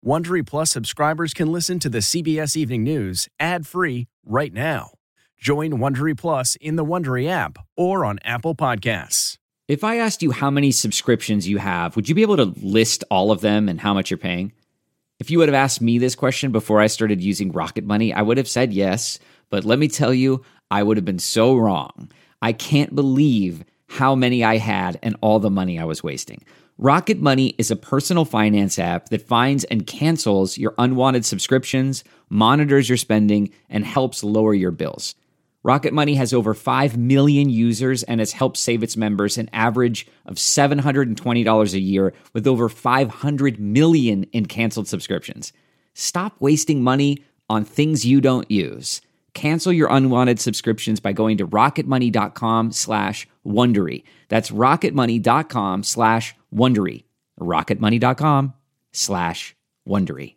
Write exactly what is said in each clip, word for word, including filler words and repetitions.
Wondery Plus subscribers can listen to the C B S Evening News ad-free right now. Join Wondery Plus in the Wondery app or on Apple Podcasts. If I asked you how many subscriptions you have, would you be able to list all of them and how much you're paying? If you would have asked me this question before I started using Rocket Money, I would have said yes, but let me tell you, I would have been so wrong. I can't believe how many I had and all the money I was wasting. Rocket Money is a personal finance app that finds and cancels your unwanted subscriptions, monitors your spending, and helps lower your bills. Rocket Money has over five million users and has helped save its members an average of seven hundred twenty dollars a year with over five hundred million in canceled subscriptions. Stop wasting money on things you don't use. Cancel your unwanted subscriptions by going to rocketmoney.com slash Wondery. That's rocketmoney.com slash Wondery. rocketmoney.com slash Wondery.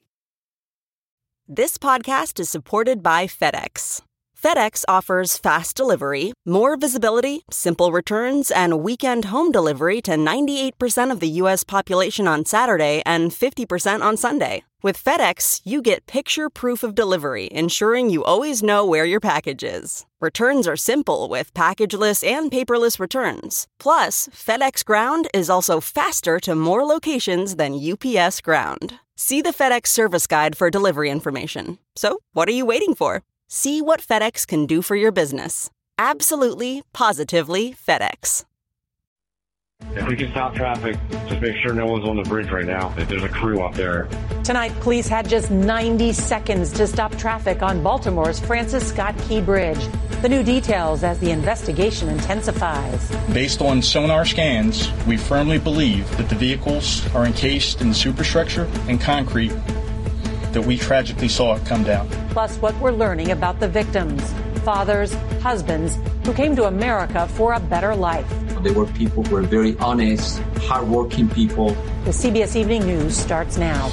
This podcast is supported by FedEx. FedEx offers fast delivery, more visibility, simple returns, and weekend home delivery to ninety-eight percent of the U S population on Saturday and fifty percent on Sunday. With FedEx, you get picture proof of delivery, ensuring you always know where your package is. Returns are simple with packageless and paperless returns. Plus, FedEx Ground is also faster to more locations than U P S Ground. See the FedEx service guide for delivery information. So, what are you waiting for? See what FedEx can do for your business. Absolutely, positively FedEx. If we can stop traffic, just make sure no one's on the bridge right now. If there's a crew up there. Tonight, police had just ninety seconds to stop traffic on Baltimore's Francis Scott Key Bridge. The new details as the investigation intensifies. Based on sonar scans, we firmly believe that the vehicles are encased in the superstructure and concrete that we tragically saw it come down. Plus, what we're learning about the victims, fathers, husbands, who came to America for a better life. They were people who were very honest, hardworking people. The C B S Evening News starts now.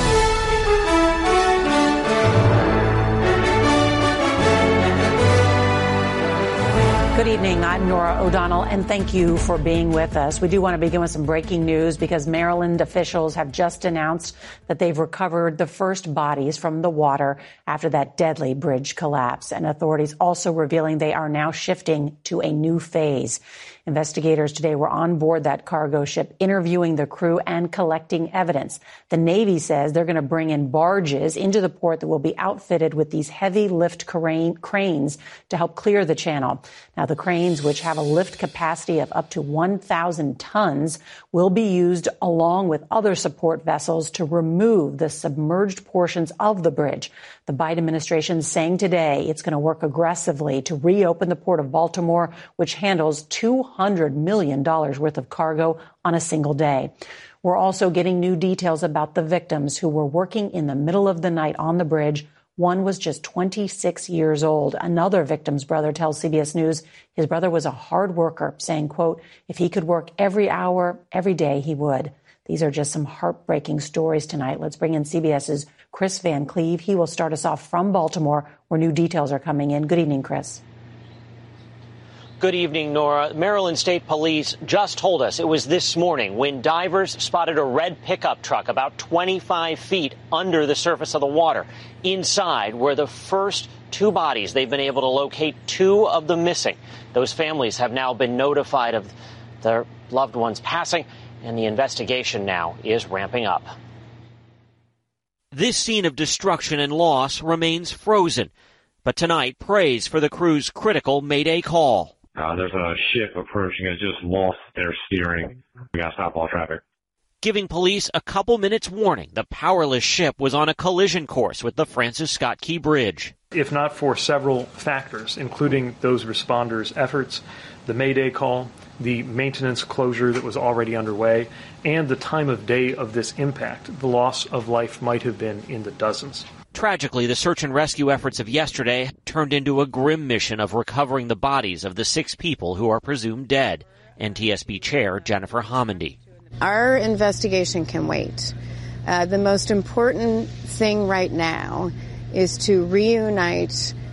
Good evening. I'm Nora O'Donnell, and thank you for being with us. We do want to begin with some breaking news because Maryland officials have just announced that they've recovered the first bodies from the water after that deadly bridge collapse. And authorities also revealing they are now shifting to a new phase. Investigators today were on board that cargo ship, interviewing the crew and collecting evidence. The Navy says they're going to bring in barges into the port that will be outfitted with these heavy lift crane, cranes to help clear the channel. Now, the cranes, which have a lift capacity of up to one thousand tons, will be used along with other support vessels to remove the submerged portions of the bridge. The Biden administration is saying today it's going to work aggressively to reopen the port of Baltimore, which handles two hundred million dollars worth of cargo on a single day. We're also getting new details about the victims who were working in the middle of the night on the bridge. One was just twenty-six years old. Another victim's brother tells C B S News his brother was a hard worker, saying, quote, if he could work every hour, every day, he would. These are just some heartbreaking stories tonight. Let's bring in CBS's Chris Van Cleve. He will start us off from Baltimore, where new details are coming in. Good evening, Chris. Good evening, Nora. Maryland State Police just told us it was this morning when divers spotted a red pickup truck about twenty-five feet under the surface of the water. Inside were the first two bodies. They've been able to locate two of the missing. Those families have now been notified of their loved ones passing, and the investigation now is ramping up. This scene of destruction and loss remains frozen. But tonight, praise for the crew's critical Mayday call. Uh, there's a ship approaching. It just lost their steering. We got to stop all traffic. Giving police a couple minutes warning, the powerless ship was on a collision course with the Francis Scott Key Bridge. If not for several factors, including those responders' efforts, the Mayday call, the maintenance closure that was already underway, and the time of day of this impact, the loss of life might have been in the dozens. Tragically, the search and rescue efforts of yesterday turned into a grim mission of recovering the bodies of the six people who are presumed dead. N T S B Chair Jennifer Homendy. Our investigation can wait. Uh, the most important thing right now is to reunite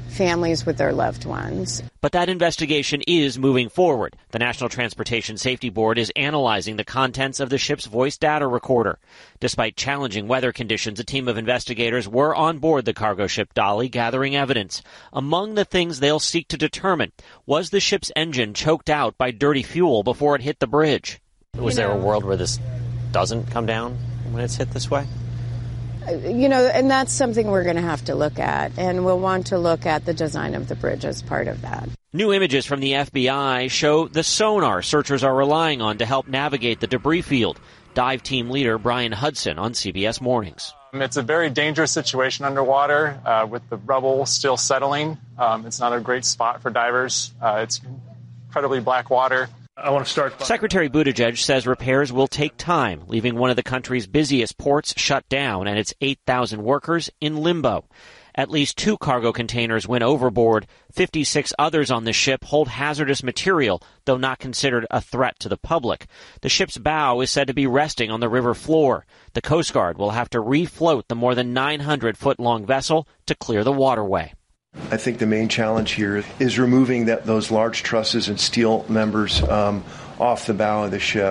families with their loved ones. But that investigation is moving forward. The National Transportation Safety Board is analyzing the contents of the ship's voice data recorder. Despite challenging weather conditions, a team of investigators were on board the cargo ship Dolly gathering evidence. Among the things they'll seek to determine, was the ship's engine choked out by dirty fuel before it hit the bridge? Was you know, there a world where this doesn't come down when it's hit this way? You know, and that's something we're going to have to look at, and we'll want to look at the design of the bridge as part of that. New images from the F B I show the sonar searchers are relying on to help navigate the debris field. Dive team leader Brian Hudson on C B S Mornings. It's a very dangerous situation underwater uh, with the rubble still settling. Um, it's not a great spot for divers. Uh, it's incredibly black water. I want to start. By- Secretary Buttigieg says repairs will take time, leaving one of the country's busiest ports shut down and its eight thousand workers in limbo. At least two cargo containers went overboard. fifty-six others on the ship hold hazardous material, though not considered a threat to the public. The ship's bow is said to be resting on the river floor. The Coast Guard will have to refloat the more than nine hundred foot long vessel to clear the waterway. I think the main challenge here is removing that, those large trusses and steel members um, off the bow of the ship.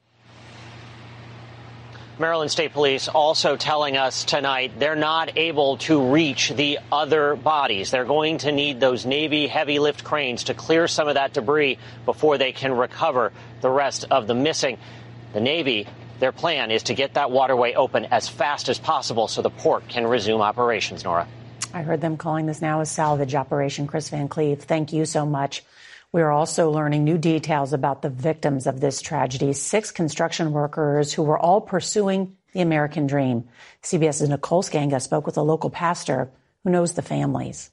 Maryland State Police also telling us tonight they're not able to reach the other bodies. They're going to need those Navy heavy lift cranes to clear some of that debris before they can recover the rest of the missing. The Navy, their plan is to get that waterway open as fast as possible so the port can resume operations, Nora. I heard them calling this now a salvage operation. Chris Van Cleave, thank you so much. We are also learning new details about the victims of this tragedy, six construction workers who were all pursuing the American dream. CBS's Nicole Skanga spoke with a local pastor who knows the families.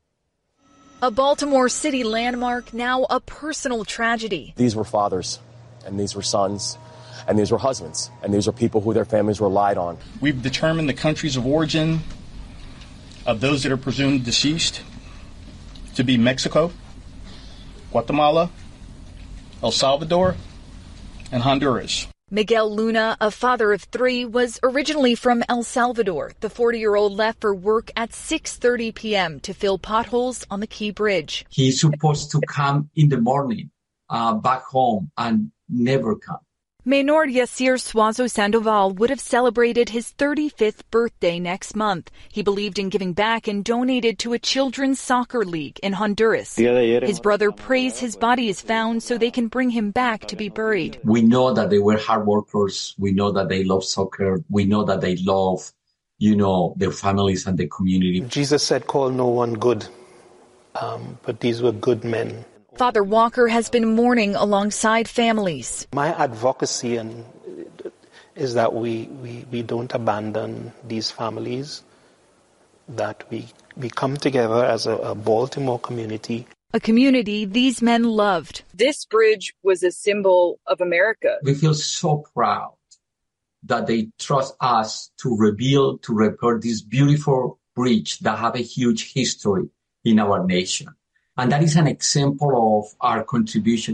A Baltimore City landmark, now a personal tragedy. These were fathers, and these were sons, and these were husbands, and these are people who their families relied on. We've determined the countries of origin of those that are presumed deceased to be Mexico, Guatemala, El Salvador, and Honduras. Miguel Luna, a father of three, was originally from El Salvador. The forty-year-old left for work at six thirty p.m. to fill potholes on the Key Bridge. He's supposed to come in the morning uh, back home and never come. Maynard Yasir Suazo Sandoval would have celebrated his thirty-fifth birthday next month. He believed in giving back and donated to a children's soccer league in Honduras. His brother prays his body is found so they can bring him back to be buried. We know that they were hard workers. We know that they love soccer. We know that they love, you know, their families and the community. Jesus said, call no one good, um, but these were good men. Father Walker has been mourning alongside families. My advocacy and is that we, we, we don't abandon these families, that we, we come together as a, a Baltimore community. A community these men loved. This bridge was a symbol of America. We feel so proud that they trust us to rebuild, to repair this beautiful bridge that have a huge history in our nation. And that is an example of our contribution.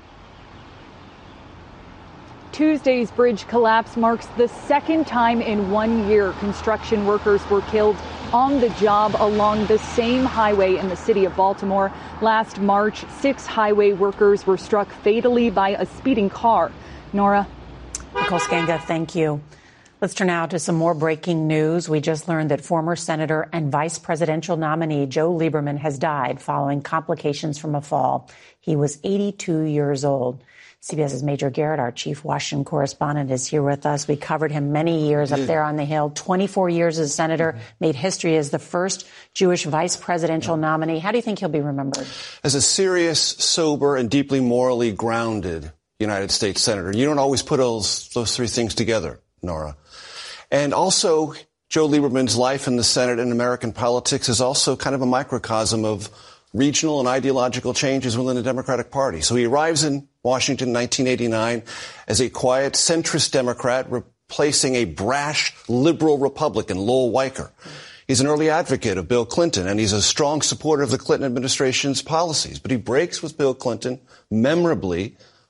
Tuesday's bridge collapse marks the second time in one year construction workers were killed on the job along the same highway in the city of Baltimore. Last March, six highway workers were struck fatally by a speeding car. Nora? Nicole Skanga, thank you. Let's turn now to some more breaking news. We just learned that former Senator and vice presidential nominee Joe Lieberman has died following complications from a fall. He was eighty-two years old. CBS's Major Garrett, our chief Washington correspondent, is here with us. We covered him many years up there on the Hill, twenty-four years as senator, made history as the first Jewish vice presidential nominee. How do you think he'll be remembered? As a serious, sober, and deeply morally grounded United States senator. You don't always put those, those three things together, Nora. And also, Joe Lieberman's life in the Senate and American politics is also kind of a microcosm of regional and ideological changes within the Democratic Party. So he arrives in Washington in nineteen eighty-nine as a quiet centrist Democrat, replacing a brash liberal Republican, Lowell Weicker. He's an early advocate of Bill Clinton, and he's a strong supporter of the Clinton administration's policies. But he breaks with Bill Clinton memorably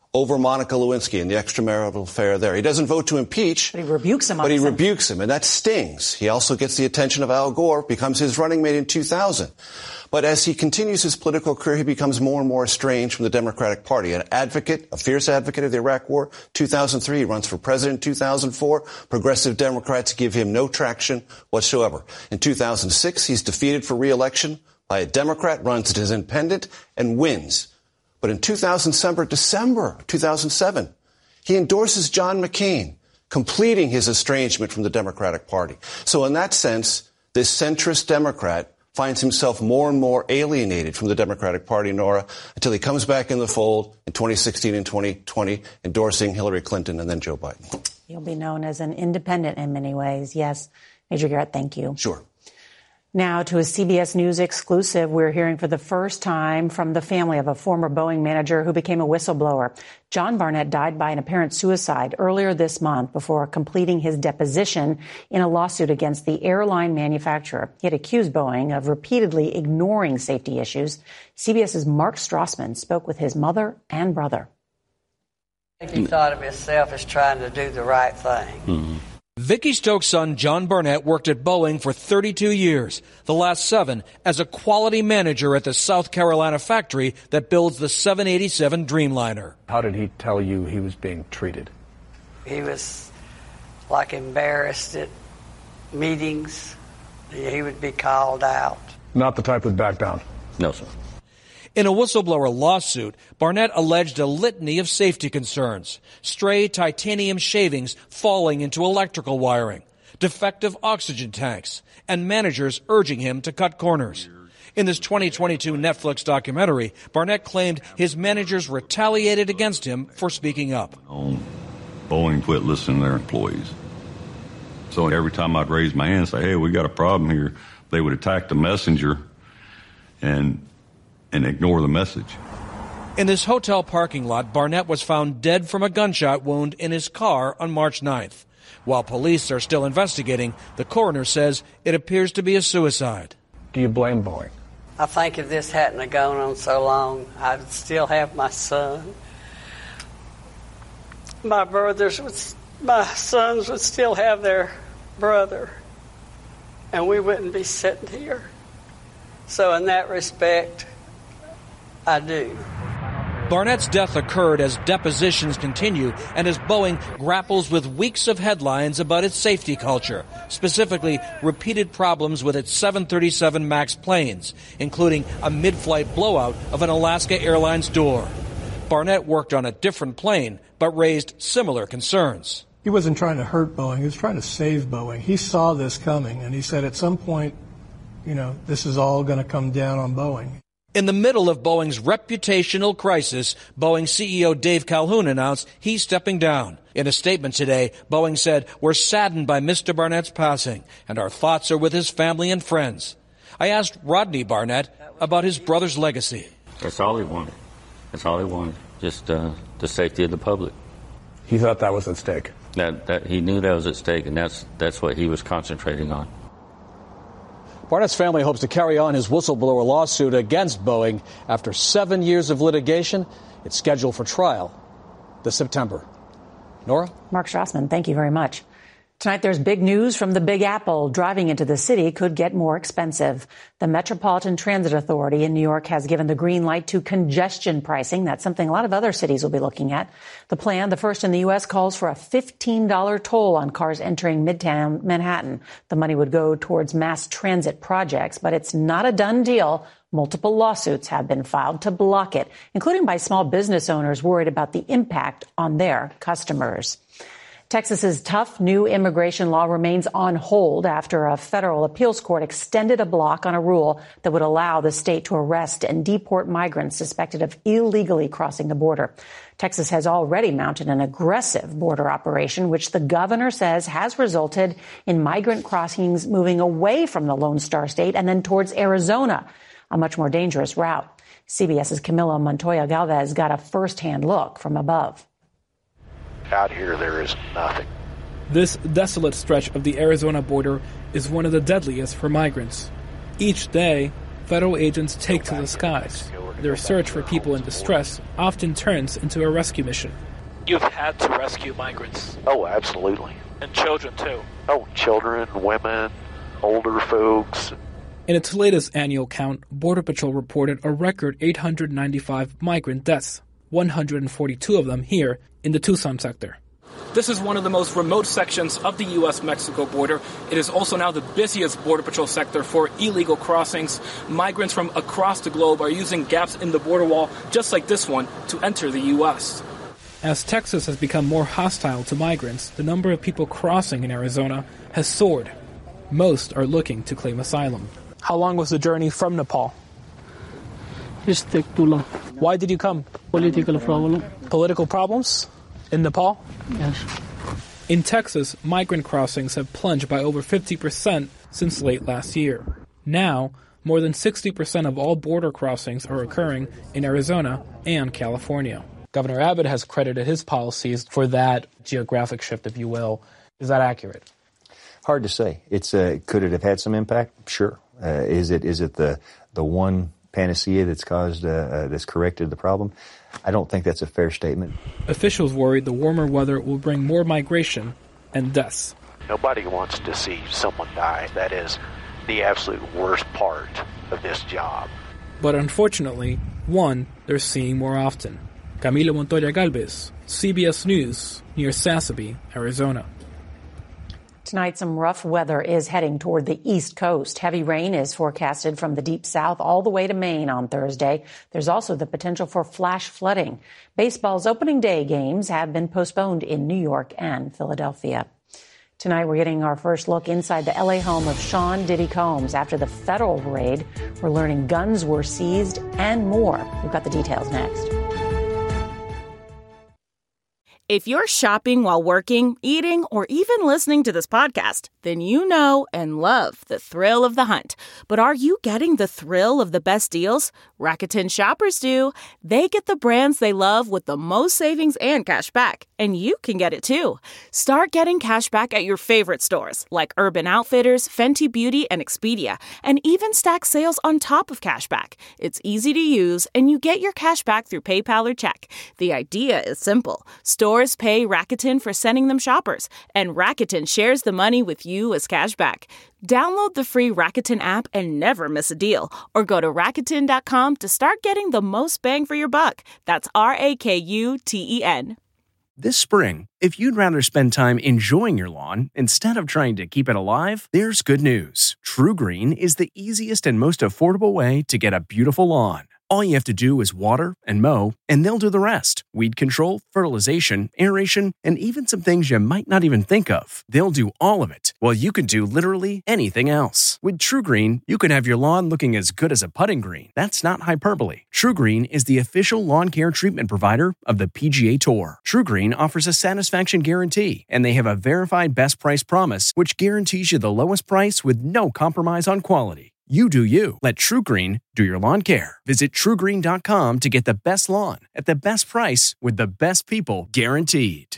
over Monica Lewinsky and the extramarital affair there. He doesn't vote to impeach. But he rebukes him. But he rebukes him, and that stings. He also gets the attention of Al Gore, becomes his running mate in two thousand. But as he continues his political career, he becomes more and more estranged from the Democratic Party. An advocate, a fierce advocate of the Iraq War, two thousand three. He runs for president in two thousand four. Progressive Democrats give him no traction whatsoever. In two thousand six, he's defeated for re-election by a Democrat, runs as independent, and wins. But in two thousand, December two thousand seven, he endorses John McCain, completing his estrangement from the Democratic Party. So in that sense, this centrist Democrat finds himself more and more alienated from the Democratic Party, Nora, until he comes back in the fold in twenty sixteen and twenty twenty, endorsing Hillary Clinton and then Joe Biden. He'll be known as an independent in many ways. Yes. Major Garrett, thank you. Sure. Now to a C B S News exclusive. We're hearing for the first time from the family of a former Boeing manager who became a whistleblower. John Barnett died by an apparent suicide earlier this month before completing his deposition in a lawsuit against the airline manufacturer. He had accused Boeing of repeatedly ignoring safety issues. CBS's Mark Strassman spoke with his mother and brother. I think he thought of himself as trying to do the right thing. Mm-hmm. Vicki Stokes' son, John Barnett, worked at Boeing for thirty-two years, the last seven as a quality manager at the South Carolina factory that builds the seven eighty-seven Dreamliner. How did he tell you he was being treated? He was, like, embarrassed at meetings. He would be called out. Not the type who'd back down? No, sir. In a whistleblower lawsuit, Barnett alleged a litany of safety concerns: stray titanium shavings falling into electrical wiring, defective oxygen tanks, and managers urging him to cut corners. In this twenty twenty-two Netflix documentary, Barnett claimed his managers retaliated against him for speaking up. Boeing quit listening to their employees. So every time I'd raise my hand and say, hey, we got a problem here, they would attack the messenger and and ignore the message. In this hotel parking lot, Barnett was found dead from a gunshot wound in his car on March ninth. While police are still investigating, the coroner says it appears to be a suicide. Do you blame Boeing? I think if this hadn't gone on so long, I'd still have my son. My brothers would, my sons would still have their brother, and we wouldn't be sitting here. So in that respect, I do. Barnett's death occurred as depositions continue and as Boeing grapples with weeks of headlines about its safety culture, specifically repeated problems with its seven thirty-seven MAX planes, including a mid-flight blowout of an Alaska Airlines door. Barnett worked on a different plane, but raised similar concerns. He wasn't trying to hurt Boeing. He was trying to save Boeing. He saw this coming, and he said at some point, you know, this is all going to come down on Boeing. In the middle of Boeing's reputational crisis, Boeing C E O Dave Calhoun announced he's stepping down. In a statement today, Boeing said, we're saddened by Mister Barnett's passing, and our thoughts are with his family and friends. I asked Rodney Barnett about his brother's legacy. That's all he wanted. That's all he wanted, just uh, the safety of the public. He thought that was at stake. That, that he knew that was at stake, and that's that's what he was concentrating on. Barnett's family hopes to carry on his whistleblower lawsuit against Boeing after seven years of litigation. It's scheduled for trial this September. Nora? Mark Strassman, thank you very much. Tonight, there's big news from the Big Apple. Driving into the city could get more expensive. The Metropolitan Transit Authority in New York has given the green light to congestion pricing. That's something a lot of other cities will be looking at. The plan, the first in the U S, calls for a fifteen dollars toll on cars entering Midtown Manhattan. The money would go towards mass transit projects, but it's not a done deal. Multiple lawsuits have been filed to block it, including by small business owners worried about the impact on their customers. Texas's tough new immigration law remains on hold after a federal appeals court extended a block on a rule that would allow the state to arrest and deport migrants suspected of illegally crossing the border. Texas has already mounted an aggressive border operation, which the governor says has resulted in migrant crossings moving away from the Lone Star State and then towards Arizona, a much more dangerous route. CBS's Camila Montoya Galvez got a first-hand look from above. Out here, there is nothing. This desolate stretch of the Arizona border is one of the deadliest for migrants. Each day, federal agents take to the skies, their search for people in distress often turns into a rescue mission. You've had to rescue migrants. Oh, absolutely. And children, too. Oh, children, women, older folks. In its latest annual count, Border Patrol reported a record eight hundred ninety-five migrant deaths, one hundred forty-two of them here in the Tucson sector. This is one of the most remote sections of the U S Mexico border. It is also now the busiest Border Patrol sector for illegal crossings. Migrants from across the globe are using gaps in the border wall, just like this one, to enter the U S. As Texas has become more hostile to migrants, the number of people crossing in Arizona has soared. Most are looking to claim asylum. How long was the journey from Nepal? It took too long. Why did you come? Political problem. Political problems? In Nepal? Yes. In Texas, migrant crossings have plunged by over fifty percent since late last year. Now, more than sixty percent of all border crossings are occurring in Arizona and California. Governor Abbott has credited his policies for that geographic shift, if you will. Is that accurate? Hard to say. It's uh, could it have had some impact? Sure. Uh, is it is it the the one panacea that's caused uh, uh, that's corrected the problem? I don't think that's a fair statement. Officials worry the warmer weather will bring more migration and deaths. Nobody wants to see someone die. That is the absolute worst part of this job. But unfortunately, one they're seeing more often. Camilo Montoya Galvez, C B S News, near Sassabee, Arizona. Tonight, some rough weather is heading toward the East Coast. Heavy rain is forecasted from the deep south all the way to Maine on Thursday. There's also the potential for flash flooding. Baseball's opening day games have been postponed in New York and Philadelphia. Tonight, we're getting our first look inside the L A home of Sean Diddy Combs. After the federal raid, we're learning guns were seized and more. We've got the details next. If you're shopping while working, eating, or even listening to this podcast, then you know and love the thrill of the hunt. But are you getting the thrill of the best deals? Rakuten shoppers do. They get the brands they love with the most savings and cash back. And you can get it too. Start getting cash back at your favorite stores like Urban Outfitters, Fenty Beauty, and Expedia. And even stack sales on top of cash back. It's easy to use, and you get your cash back through PayPal or check. The idea is simple. Stores pay Rakuten for sending them shoppers, and Rakuten shares the money with you as cash back. Download the free Rakuten app and never miss a deal, or go to Rakuten dot com to start getting the most bang for your buck. That's R A K U T E N. This spring, if you'd rather spend time enjoying your lawn instead of trying to keep it alive, there's good news. True Green is the easiest and most affordable way to get a beautiful lawn. All you have to do is water and mow, and they'll do the rest. Weed control, fertilization, aeration, and even some things you might not even think of. They'll do all of it, while you can do literally anything else. With True Green, you can have your lawn looking as good as a putting green. That's not hyperbole. True Green is the official lawn care treatment provider of the P G A Tour. True Green offers a satisfaction guarantee, and they have a verified best price promise, which guarantees you the lowest price with no compromise on quality. You do you. Let True Green do your lawn care. Visit True Green dot com to get the best lawn at the best price with the best people guaranteed.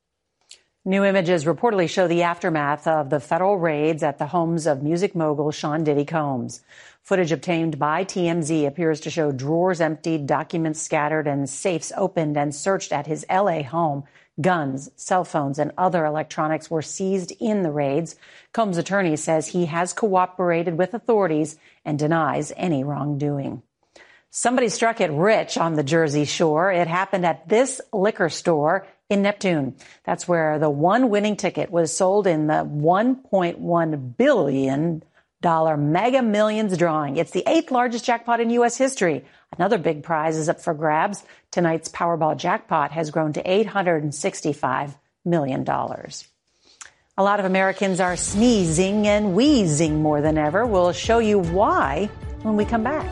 New images reportedly show the aftermath of the federal raids at the homes of music mogul Sean Diddy Combs. Footage obtained by T M Z appears to show drawers emptied, documents scattered, and safes opened and searched at his L A home. Guns, cell phones, and other electronics were seized in the raids. Combs' attorney says he has cooperated with authorities and denies any wrongdoing. Somebody struck it rich on the Jersey Shore. It happened at this liquor store in Neptune. That's where the one winning ticket was sold in the one point one billion dollars Mega Millions drawing. It's the eighth largest jackpot in U S history. Another big prize is up for grabs. Tonight's Powerball jackpot has grown to eight hundred sixty-five million dollars. A lot of Americans are sneezing and wheezing more than ever. We'll show you why when we come back.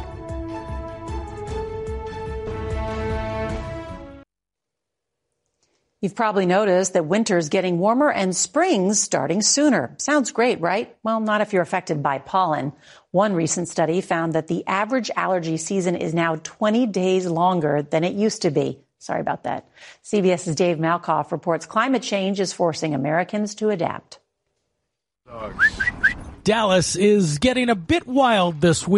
You've probably noticed that winter's getting warmer and spring's starting sooner. Sounds great, right? Well, not if you're affected by pollen. One recent study found that the average allergy season is now twenty days longer than it used to be. Sorry about that. CBS's Dave Malkoff reports climate change is forcing Americans to adapt. Dallas is getting a bit wild this week.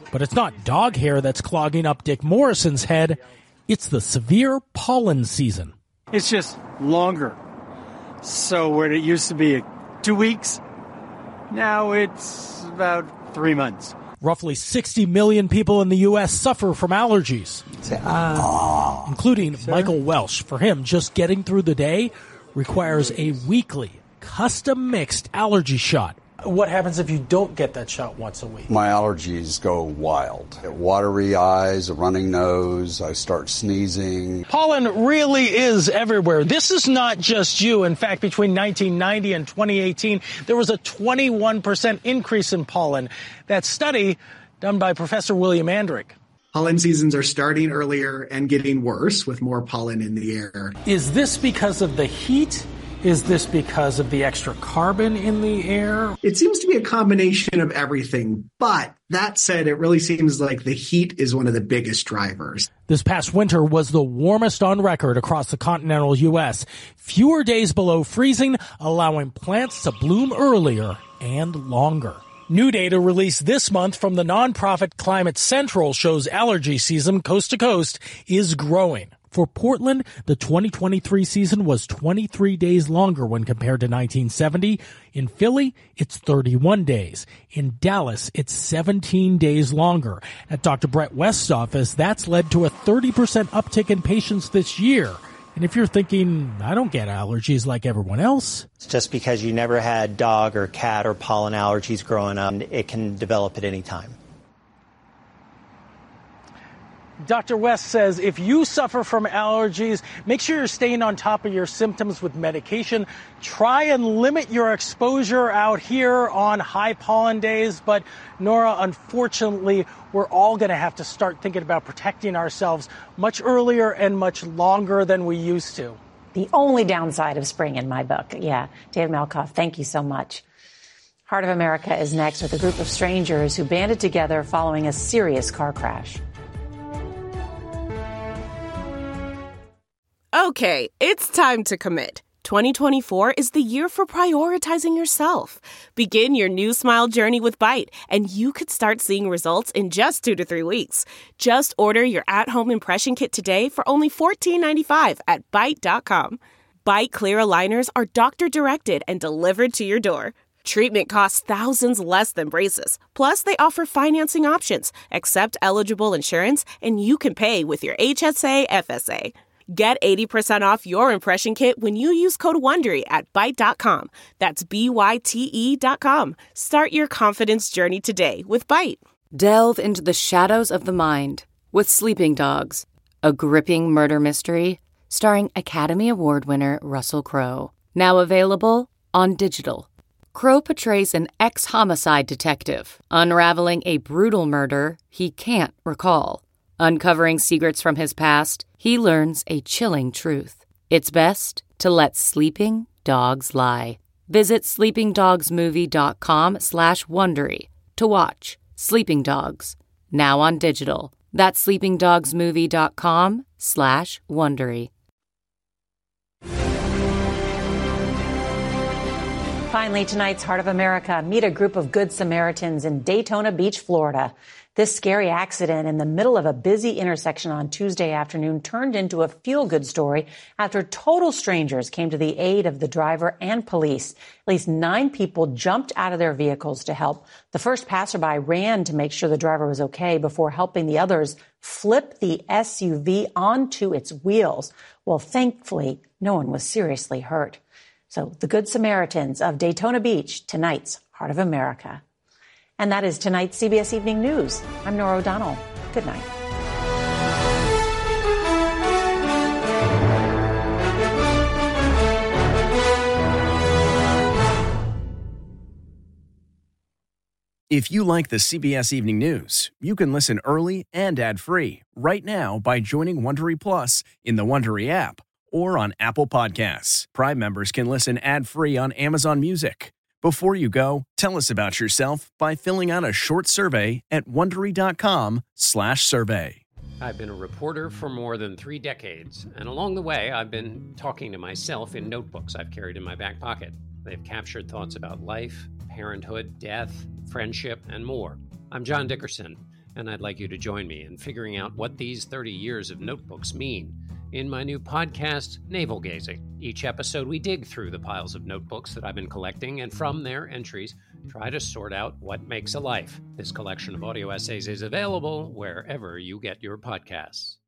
But it's not dog hair that's clogging up Dick Morrison's head. It's the severe pollen season. It's just longer. So where it used to be two weeks, now it's about three months. Roughly sixty million people in the U S suffer from allergies, uh, including sir? Michael Welsh. For him, just getting through the day requires a weekly, custom-mixed allergy shot. What happens if you don't get that shot once a week? My allergies go wild. Watery eyes, a running nose, I start sneezing. Pollen really is everywhere. This is not just you. In fact, between nineteen ninety and twenty eighteen, there was a twenty-one percent increase in pollen. That study done by Professor William Andrick. Pollen seasons are starting earlier and getting worse with more pollen in the air. Is this because of the heat? Is this because of the extra carbon in the air? It seems to be a combination of everything. But that said, it really seems like the heat is one of the biggest drivers. This past winter was the warmest on record across the continental U S. Fewer days below freezing, allowing plants to bloom earlier and longer. New data released this month from the nonprofit Climate Central shows allergy season coast to coast is growing. For Portland, the twenty twenty-three season was twenty-three days longer when compared to nineteen seventy. In Philly, it's thirty-one days. In Dallas, it's seventeen days longer. At Doctor Brett West's office, that's led to a thirty percent uptick in patients this year. And if you're thinking, I don't get allergies like everyone else. Just because you never had dog or cat or pollen allergies growing up, it can develop at any time. Doctor West says if you suffer from allergies, make sure you're staying on top of your symptoms with medication. Try and limit your exposure out here on high pollen days. But Nora, unfortunately, we're all going to have to start thinking about protecting ourselves much earlier and much longer than we used to. The only downside of spring in my book. Yeah. David Malkoff, thank you so much. Heart of America is next with a group of strangers who banded together following a serious car crash. Okay, it's time to commit. twenty twenty-four is the year for prioritizing yourself. Begin your new smile journey with Byte, and you could start seeing results in just two to three weeks. Just order your at-home impression kit today for only fourteen ninety-five at Byte dot com. Byte clear aligners are doctor-directed and delivered to your door. Treatment costs thousands less than braces. Plus, they offer financing options, accept eligible insurance, and you can pay with your H S A F S A. Get eighty percent off your impression kit when you use code WONDERY at Byte dot com. That's B Y T E dot com. Start your confidence journey today with Byte. Delve into the shadows of the mind with Sleeping Dogs, a gripping murder mystery starring Academy Award winner Russell Crowe. Now available on digital. Crowe portrays an ex-homicide detective unraveling a brutal murder he can't recall. Uncovering secrets from his past, he learns a chilling truth. It's best to let sleeping dogs lie. Visit sleepingdogsmovie.com slash Wondery to watch Sleeping Dogs, now on digital. That's sleepingdogsmovie.com slash Wondery. Finally, tonight's Heart of America. Meet a group of Good Samaritans in Daytona Beach, Florida. This scary accident in the middle of a busy intersection on Tuesday afternoon turned into a feel-good story after total strangers came to the aid of the driver and police. At least nine people jumped out of their vehicles to help. The first passerby ran to make sure the driver was okay before helping the others flip the S U V onto its wheels. Well, thankfully, no one was seriously hurt. So the Good Samaritans of Daytona Beach, tonight's Heart of America. And that is tonight's C B S Evening News. I'm Nora O'Donnell. Good night. If you like the C B S Evening News, you can listen early and ad-free right now by joining Wondery Plus in the Wondery app or on Apple Podcasts. Prime members can listen ad-free on Amazon Music. Before you go, tell us about yourself by filling out a short survey at Wondery.com slash survey. I've been a reporter for more than three decades, and along the way, I've been talking to myself in notebooks I've carried in my back pocket. They've captured thoughts about life, parenthood, death, friendship, and more. I'm John Dickerson, And I'd like you to join me in figuring out what these thirty years of notebooks mean in my new podcast, Navel Gazing. Each episode, we dig through the piles of notebooks that I've been collecting, and from their entries, try to sort out what makes a life. This collection of audio essays is available wherever you get your podcasts.